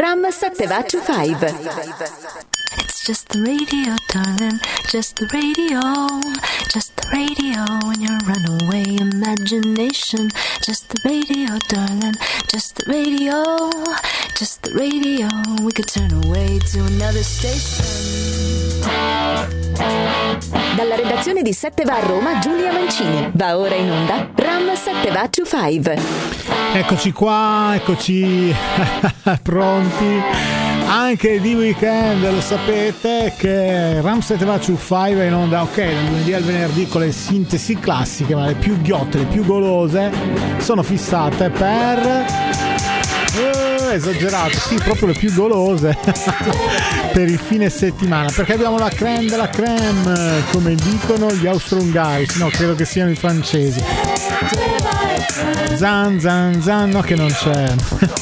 Ram 725. It's just the radio, darling, just the radio, just the radio in your runaway imagination. Just the radio, darling, just the radio, just the radio. We could turn away to another station. Dalla redazione di 7 va a Roma, Giulia Mancini. Va ora in onda Ram 725. Eccoci qua, eccoci pronti. Anche di weekend, lo sapete che Ram 725 è in onda, ok, dal lunedì al venerdì con le sintesi classiche, ma le più ghiotte, le più golose sono fissate per esagerato, sì, proprio le più golose per il fine settimana, perché abbiamo la crème della crème, come dicono gli austro-ungarici, no, credo che siano i francesi. Zan zan zan, no, che non c'è.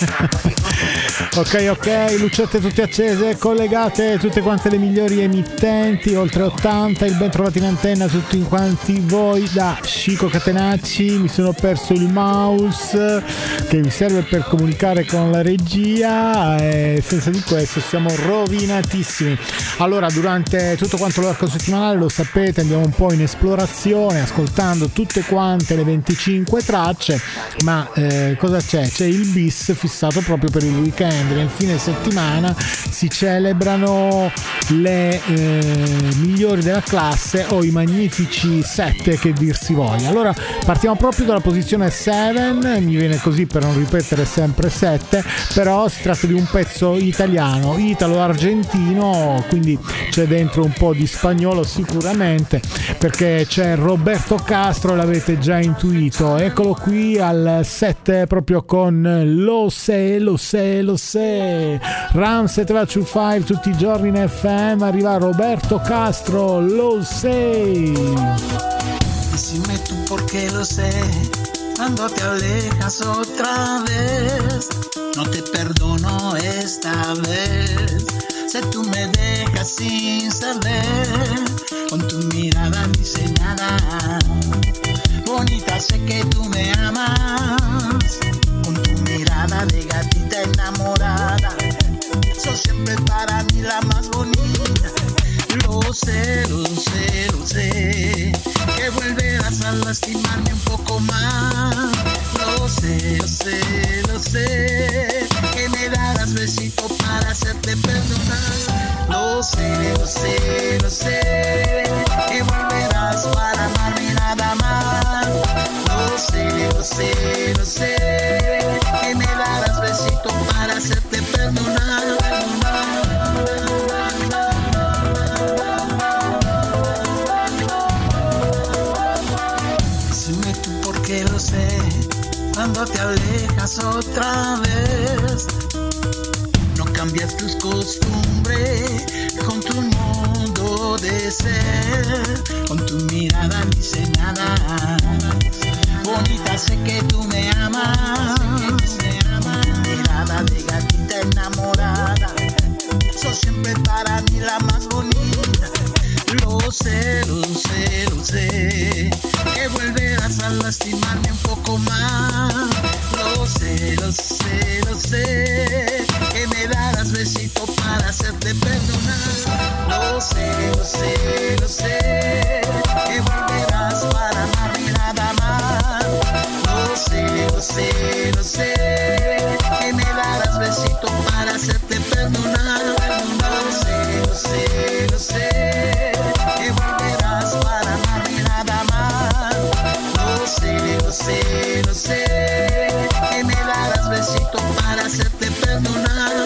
Ok, lucette tutte accese, collegate tutte quante le migliori emittenti, oltre 80, il ben trovati in antenna a tutti quanti voi da Chico Catenacci. Mi sono perso il mouse che mi serve per comunicare con la regia e senza di questo siamo rovinatissimi. Allora, durante tutto quanto l'arco settimanale, lo sapete, andiamo un po' in esplorazione ascoltando tutte quante le 25 tracce, ma cosa c'è? C'è il bis fissato proprio per il weekend. Nel fine settimana si celebrano le migliori della classe o i magnifici 7 che dir si voglia. Allora partiamo proprio dalla posizione 7, mi viene così per non ripetere sempre 7, però si tratta di un pezzo italiano, italo-argentino, quindi c'è dentro un po' di spagnolo sicuramente, perché c'è Roberto Castro, l'avete già intuito, eccolo qui al 7 proprio con Lo sé, Ram 725 tutti i giorni in FM, arriva Roberto Castro, Lo sé. Decime tú por qué lo sé, cuando te alejas otra vez, no te perdono esta vez, si tú me dejas sin saber, con tu mirada diseñada, bonita sé que tú me amas, con tu mirada de gatita enamorada, sos siempre para mí la más bonita. Lo sé, que volverás a lastimarme un poco más. Lo sé, que me darás besito para hacerte perdonar. Lo sé, que volverás para amarme nada más. Lo sé, que me darás besito para hacerte perdonar. Dime tú por qué lo sé, cuando te alejas otra vez, no cambias tus costumbres con tu modo de ser, con tu mirada diseñada, bonita sé que tú me amas, mirada de gatita enamorada, sos siempre para mí la más bonita. Lo sé, que volverás a lastimarme un poco más. Lo sé, que me darás besito para hacerte perdonar. Lo sé, que volverás para amarme nada más. Lo sé, que me darás besito para hacerte perdonar. Lo sé, que volverás para amarme nada más. Lo sé, que me darás besito para hacerte perdonar.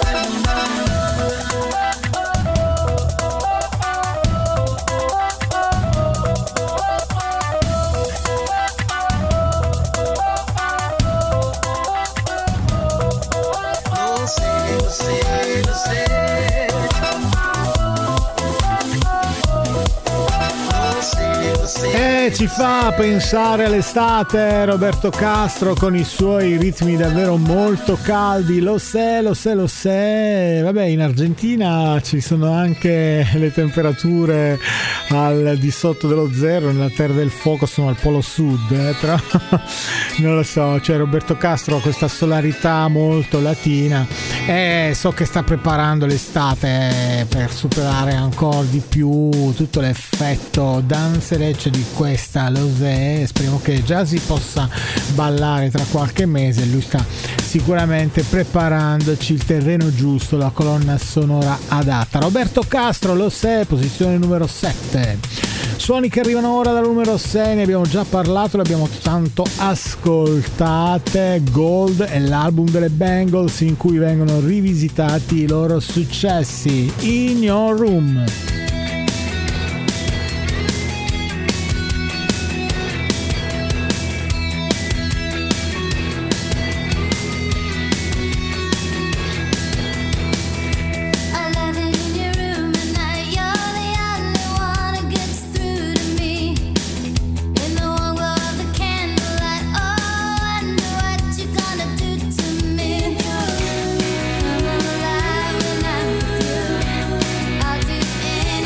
ci fa pensare all'estate Roberto Castro con i suoi ritmi davvero molto caldi. Lo sé. Vabbè, in Argentina ci sono anche le temperature al di sotto dello zero, nella Terra del Fuoco sono al polo sud, però non lo so, cioè Roberto Castro ha questa solarità molto latina e so che sta preparando l'estate per superare ancora di più tutto l'effetto danzereccio di questa Losè. Speriamo che già si possa ballare tra qualche mese. Lui sta sicuramente preparandoci il terreno giusto, la colonna sonora adatta. Roberto Castro, Losè, posizione numero 7. Suoni che arrivano ora dal numero 6, ne abbiamo già parlato, le abbiamo tanto ascoltate. Gold è l'album delle Bangles in cui vengono rivisitati i loro successi. In Your Room. I'll do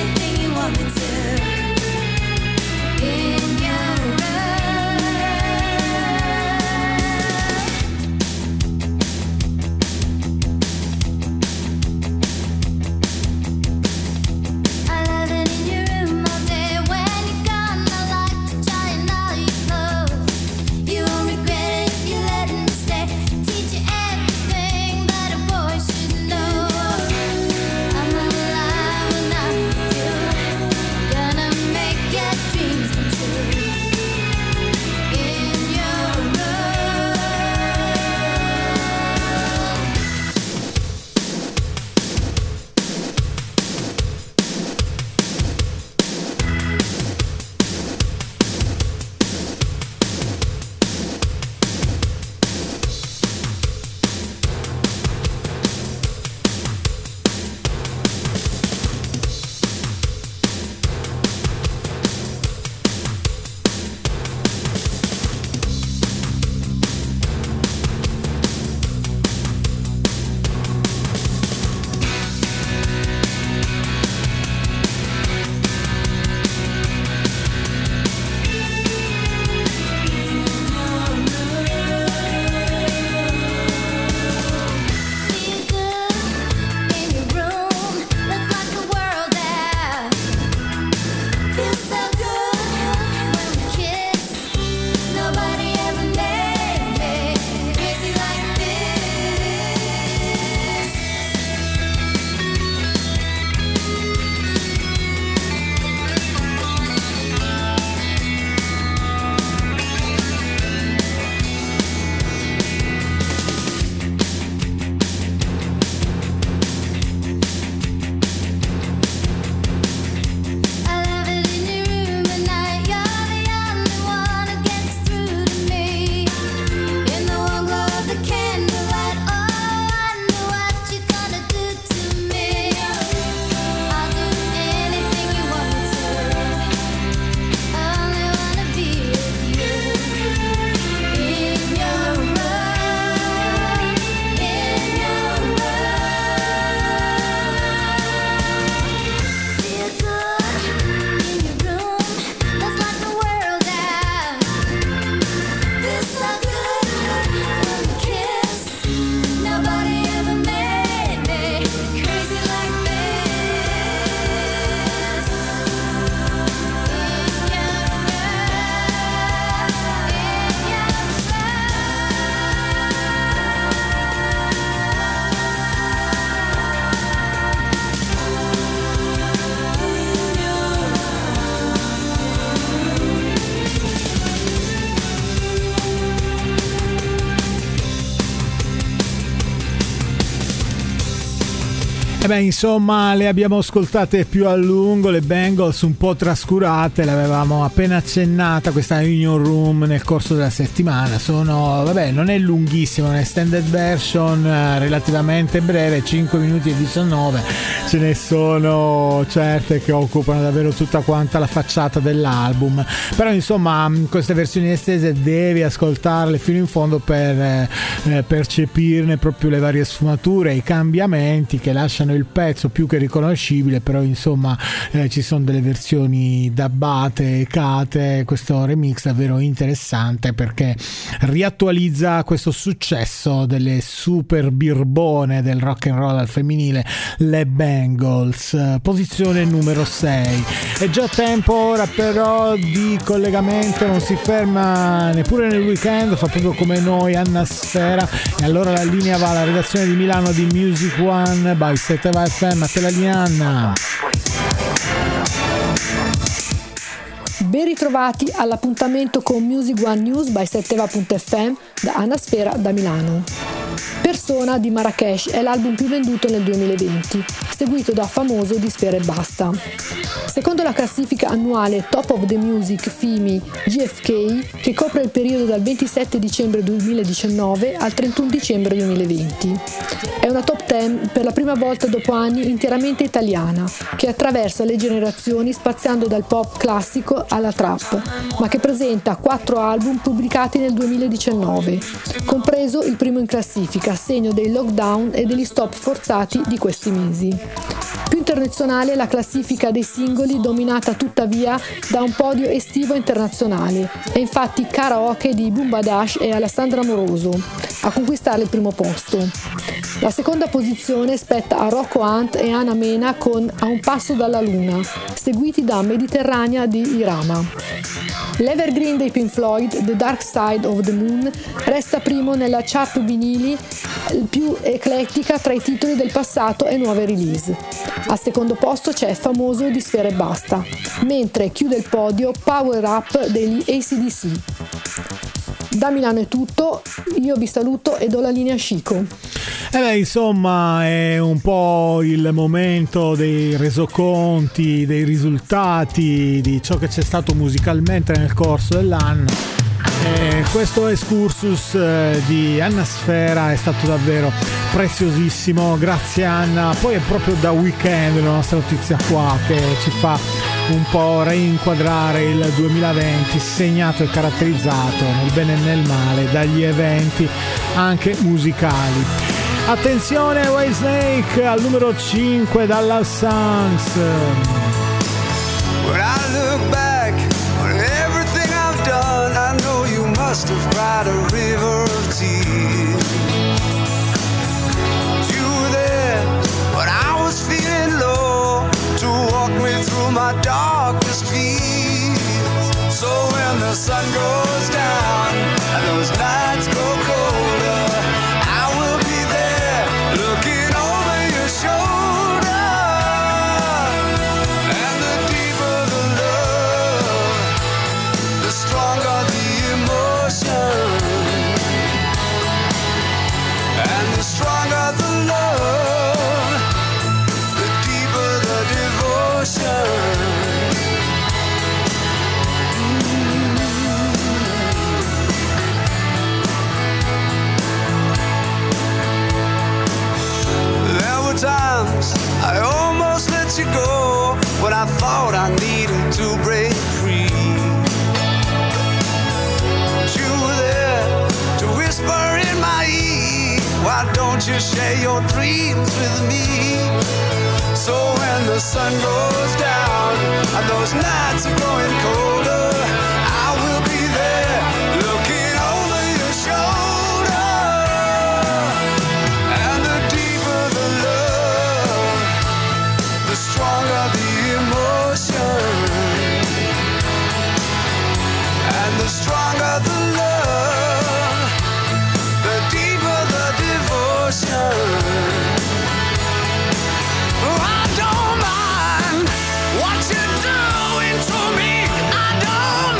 Insomma, le abbiamo ascoltate più a lungo, le Bangles un po' trascurate, l'avevamo appena accennata questa Union Room nel corso della settimana. Non è lunghissima, è un'extended version relativamente breve, 5 minuti e 19, ce ne sono certe che occupano davvero tutta quanta la facciata dell'album, però insomma queste versioni estese devi ascoltarle fino in fondo per percepirne proprio le varie sfumature, i cambiamenti che lasciano il pezzo più che riconoscibile. Però insomma ci sono delle versioni dabbate e cate. Questo remix davvero interessante perché riattualizza questo successo delle super birbone del rock and roll al femminile, le Bangles, posizione numero 6. È già tempo ora però di collegamento, non si ferma neppure nel weekend, fa proprio come noi Anna Sfera, e allora la linea va alla redazione di Milano di Music One by Setteva FM. A te la linea, Anna. Ben ritrovati all'appuntamento con Music One News by Setteva.fm da Anna Sfera da Milano. Persona di Marrakesh è l'album più venduto nel 2020, seguito da Famoso di Sfera Ebbasta. Secondo la classifica annuale Top of the Music FIMI GFK, che copre il periodo dal 27 dicembre 2019 al 31 dicembre 2020. È una top 10 per la prima volta dopo anni interamente italiana, che attraversa le generazioni spaziando dal pop classico alla trap, ma che presenta 4 album pubblicati nel 2019, compreso il primo in classifica, segno dei lockdown e degli stop forzati di questi mesi. Più internazionale la classifica dei singoli, dominata tuttavia da un podio estivo internazionale, e infatti Karaoke di Bumbadash e Alessandra Moroso a conquistare il primo posto. La seconda posizione spetta a Rocco Hunt e Ana Mena con A un passo dalla luna, seguiti da Mediterranea di Irama. L'Evergreen dei Pink Floyd, The Dark Side of the Moon, resta primo nella chart vinili più eclettica tra i titoli del passato e nuove release. Al secondo posto c'è Famoso di Sfera Ebbasta, mentre chiude il podio Power Up degli AC/DC. Da Milano è tutto, io vi saluto e do la linea a Chico. Insomma è un po' il momento dei resoconti, dei risultati di ciò che c'è stato musicalmente nel corso dell'anno. Questo excursus di Anna Sfera è stato davvero preziosissimo, grazie Anna. Poi è proprio da weekend la nostra notizia qua che ci fa un po' reinquadrare il 2020, segnato e caratterizzato nel bene e nel male dagli eventi anche musicali. Attenzione, Whitesnake al numero 5 dalla Sans. When I look back on everything I've done, I know you must have cried a river of tears. You were there when I was feeling low, to walk me through my darkest fears. So when the sun goes down and those nights go colder, I will be there looking over your shoulder. And the deeper the love, the stronger the emotion. And the stronger the love, the deeper the devotion. Times I almost let you go when I thought I needed to break free. But you were there to whisper in my ear, why don't you share your dreams with me? So when the sun goes down and those nights are growing colder, I will be there looking over your shoulder. Stronger the emotion, and the stronger the love, the deeper the devotion. Oh, I don't mind what you're doing to me. I don't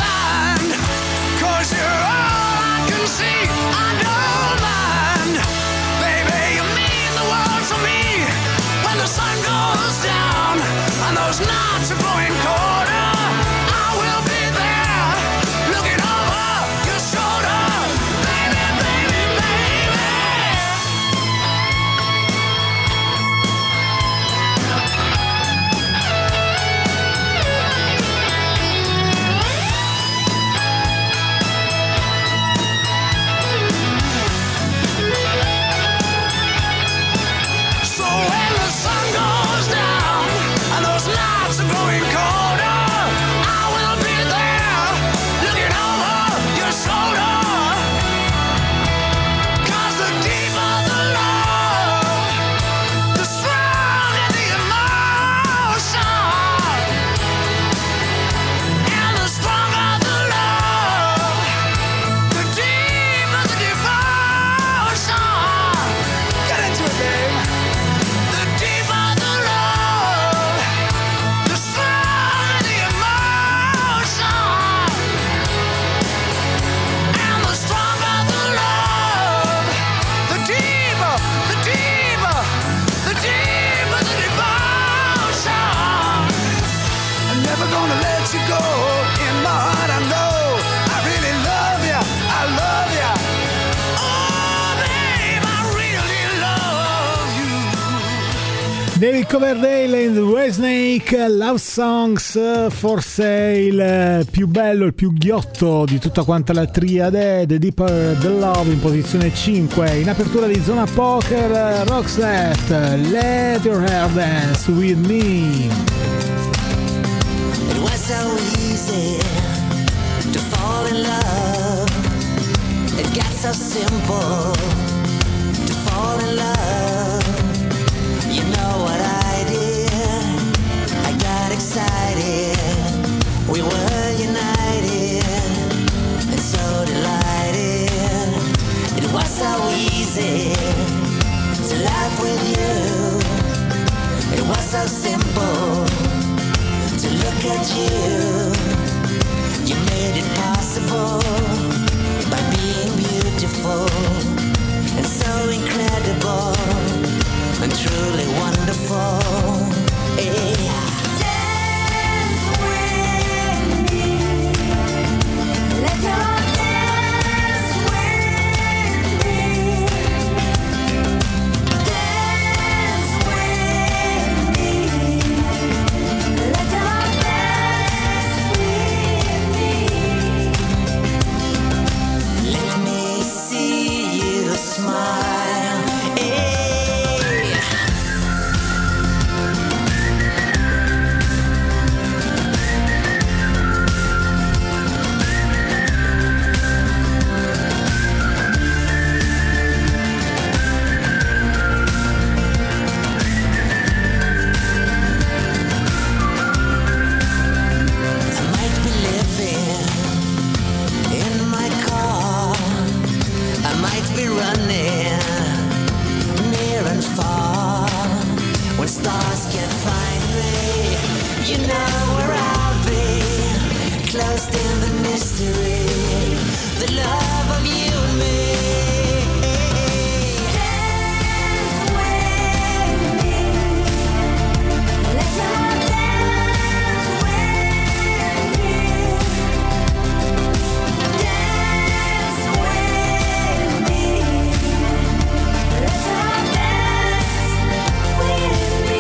David Coverdale and Whitesnake, Love Songs, forse il più bello, il più ghiotto di tutta quanta la triade, The Deeper the Love in posizione 5, in apertura di Zona Poker, Roxette, Let Your Hair Dance With Me. It was so easy to fall in love, it got so simple to fall in love. You know what I did? I got excited. We were united and so delighted. It was so easy to laugh with you. It was so simple to look at you. You made it possible by being beautiful and so incredible and truly wonderful. Yeah. Dance with me. Let your dance with me. Dance with me. Let your dance with me. Let me see you smile. Yeah. Stars can't find me. You know where I'll be, closed in the mystery, the love of you and me. Dance with me. Let your dance with me. Dance with me. Let your dance with me.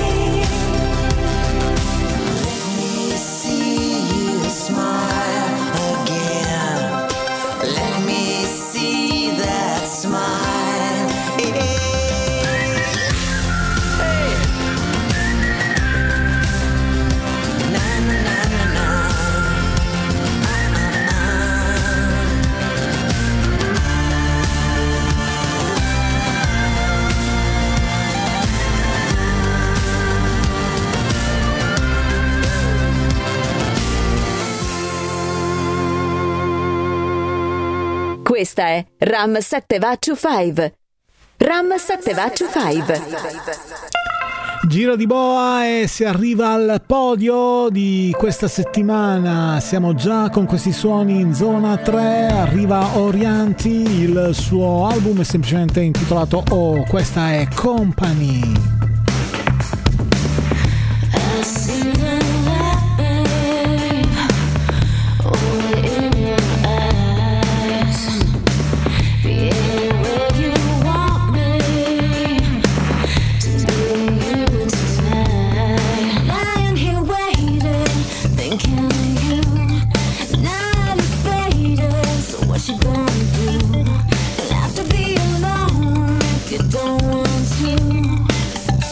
Questa è Ram 7 va to 5. Ram 7 va to 5. Giro di boa e si arriva al podio di questa settimana. Siamo già con questi suoni in zona 3. Arriva Orianti, il suo album è semplicemente intitolato Oh, questa è Company. Don't want to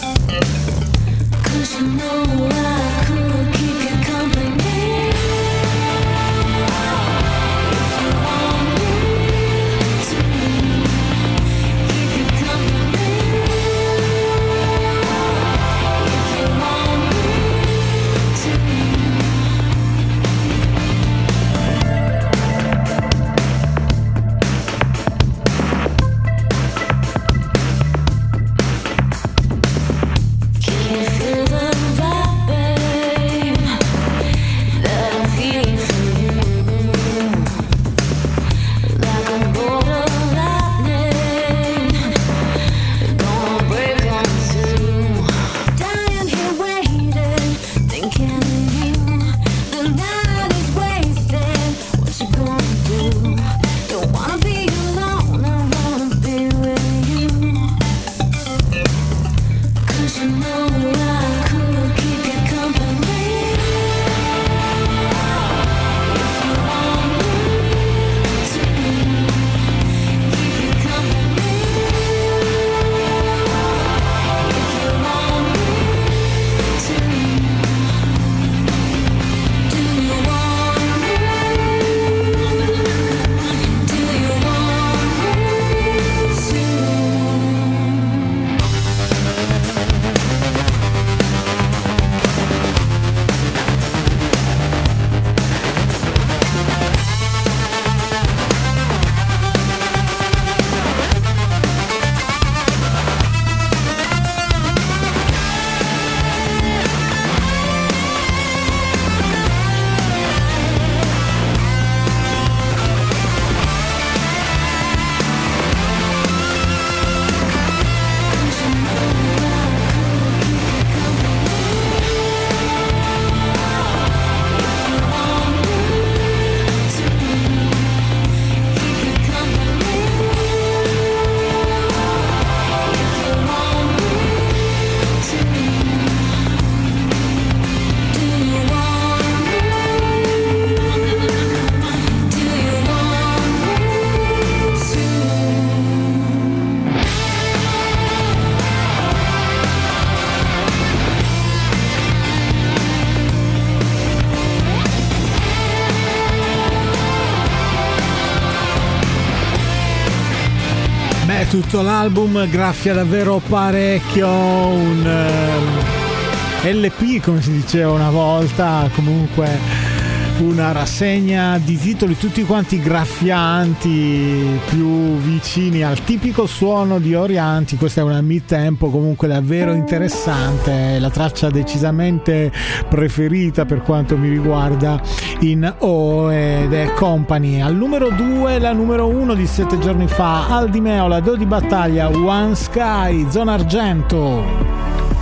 Tutto l'album graffia davvero parecchio, un LP come si diceva una volta, comunque una rassegna di titoli tutti quanti graffianti, più vicini al tipico suono di Orianti. Questa è una mid-tempo comunque davvero interessante, la traccia decisamente preferita per quanto mi riguarda in O ed è Company. Al numero 2 la numero 1 di 7 giorni fa, Aldi Meola, Do di Battaglia, One Sky, Zona Argento.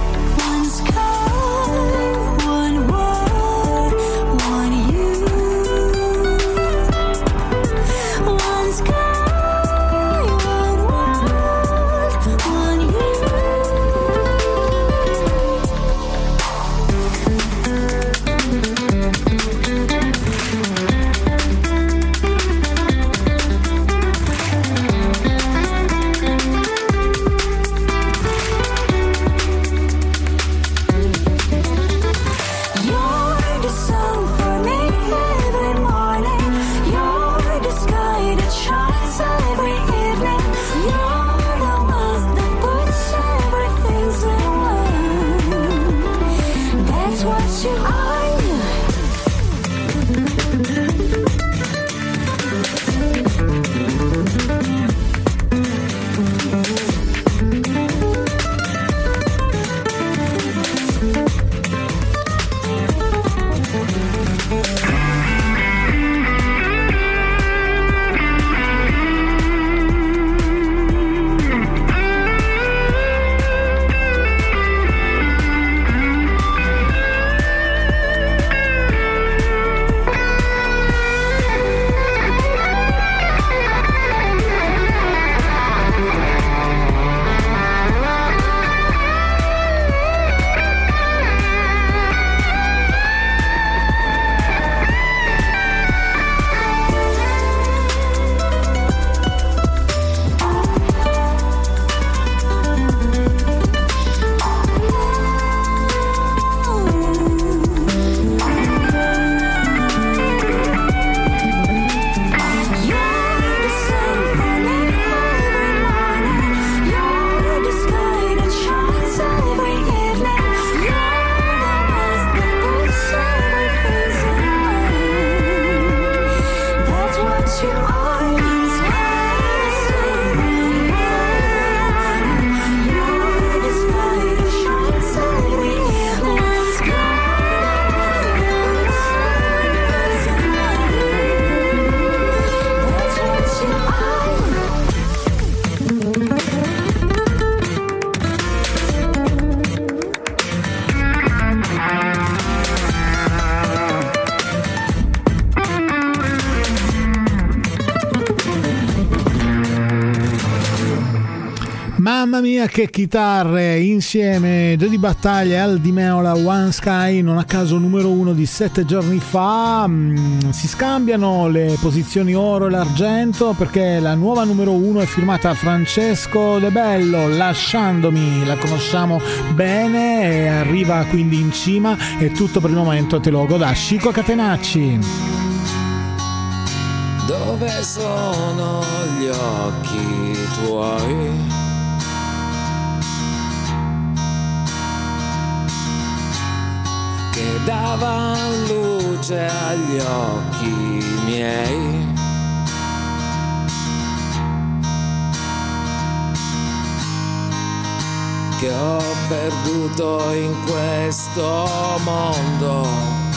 Mamma mia che chitarre insieme, Do di Battaglia, Aldi Meola, One Sky, non a caso numero 1 di 7 giorni fa. Si scambiano le posizioni oro e l'argento perché la nuova numero 1 è firmata Francesco De Bello, Lasciandomi, la conosciamo bene e arriva quindi in cima. È tutto per il momento, te lo auguro da Chico Catenacci. Dove sono gli occhi tuoi? Che davan luce agli occhi miei. Che ho perduto in questo mondo.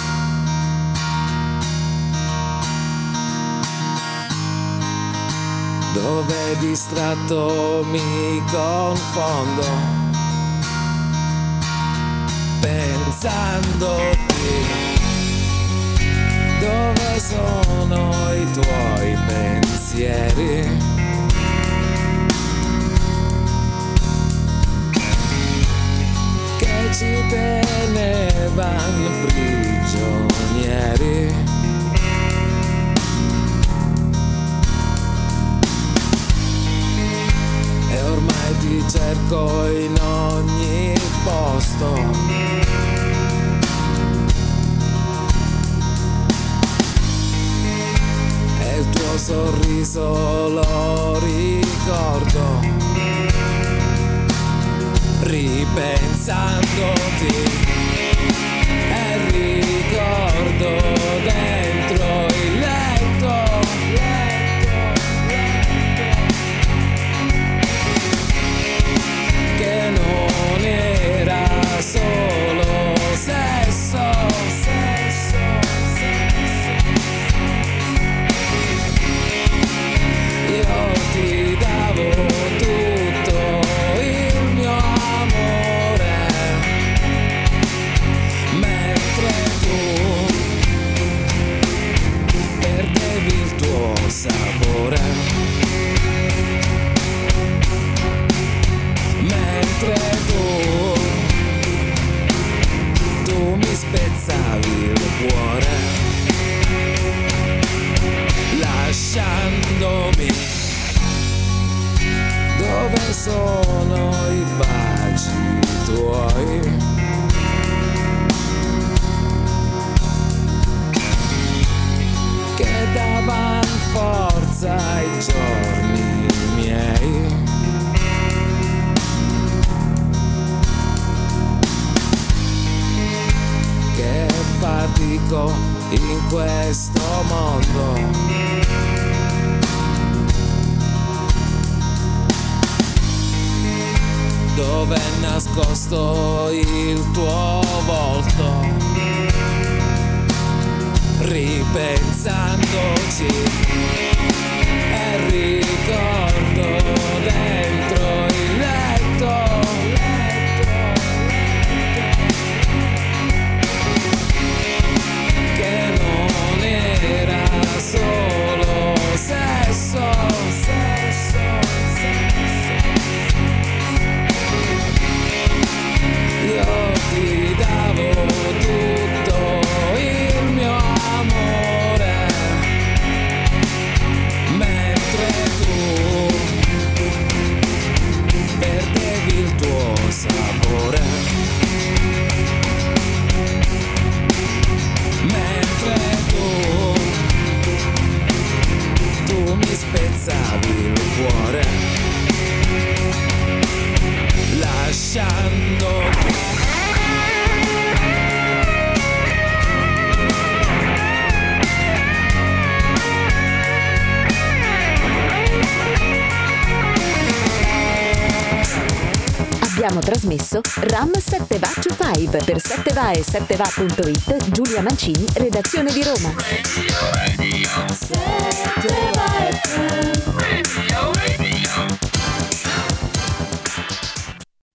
Dove distratto mi confondo. Pensandoti, dove sono i tuoi pensieri? Che ci tenevan prigionieri. E ormai ti cerco in ogni posto. E il tuo sorriso lo ricordo. ripensandoti e ricordo dentro il letto, che non era solo sesso. Io ti davo tutto il mio amore, mentre tu perdevi il tuo sapore, mentre tu mi spezzavi il cuore, lasciandomi. Dove sono i baci tuoi? Che davan forza ai giorni miei. Che fatico in questo mondo, dove è nascosto il tuo volto, ripensandoci e ricordo dentro il letto, che non era solo sesso. Io ti davo tutto il mio amore, mentre tu perdevi il tuo sapore, mentre tu mi spezzavi il cuore, lasciando. Abbiamo trasmesso Ram 7va25 per 7va e 7va.it. Giulia Mancini, redazione di Roma.